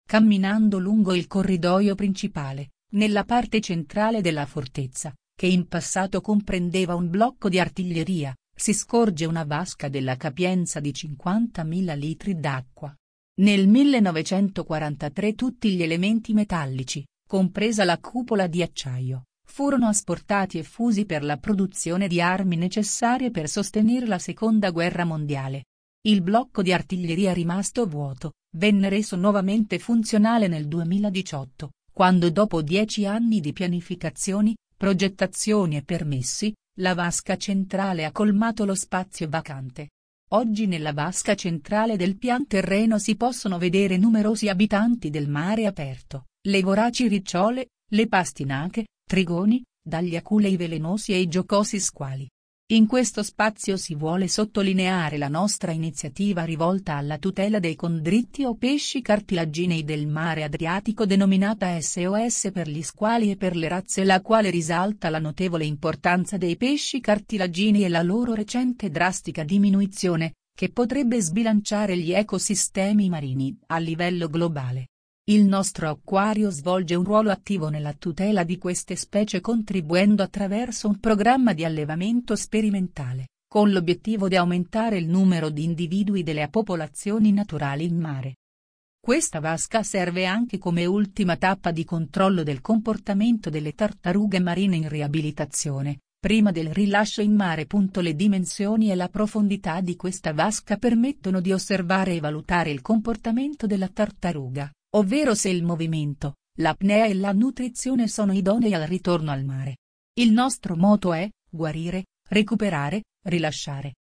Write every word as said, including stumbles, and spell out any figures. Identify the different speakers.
Speaker 1: camminando lungo il corridoio principale, nella parte centrale della fortezza, che in passato comprendeva un blocco di artiglieria, si scorge una vasca della capienza di cinquantamila litri d'acqua. Nel millenovecentoquarantatré tutti gli elementi metallici, compresa la cupola di acciaio, furono asportati e fusi per la produzione di armi necessarie per sostenere la Seconda Guerra Mondiale. Il blocco di artiglieria rimasto vuoto, venne reso nuovamente funzionale nel duemiladiciotto, quando dopo dieci anni di pianificazioni, progettazioni e permessi, la vasca centrale ha colmato lo spazio vacante. Oggi nella vasca centrale del pian terreno si possono vedere numerosi abitanti del mare aperto, le voraci ricciole, le pastinache, trigoni, dagli aculei velenosi ai giocosi squali. In questo spazio si vuole sottolineare la nostra iniziativa rivolta alla tutela dei condritti o pesci cartilaginei del mare Adriatico denominata S O S per gli squali e per le razze, la quale risalta la notevole importanza dei pesci cartilaginei e la loro recente drastica diminuzione, che potrebbe sbilanciare gli ecosistemi marini a livello globale. Il nostro acquario svolge un ruolo attivo nella tutela di queste specie contribuendo attraverso un programma di allevamento sperimentale, con l'obiettivo di aumentare il numero di individui delle popolazioni naturali in mare. Questa vasca serve anche come ultima tappa di controllo del comportamento delle tartarughe marine in riabilitazione, prima del rilascio in mare. Le dimensioni e la profondità di questa vasca permettono di osservare e valutare il comportamento della tartaruga, ovvero se il movimento, l'apnea e la nutrizione sono idonei al ritorno al mare. Il nostro motto è: guarire, recuperare, rilasciare.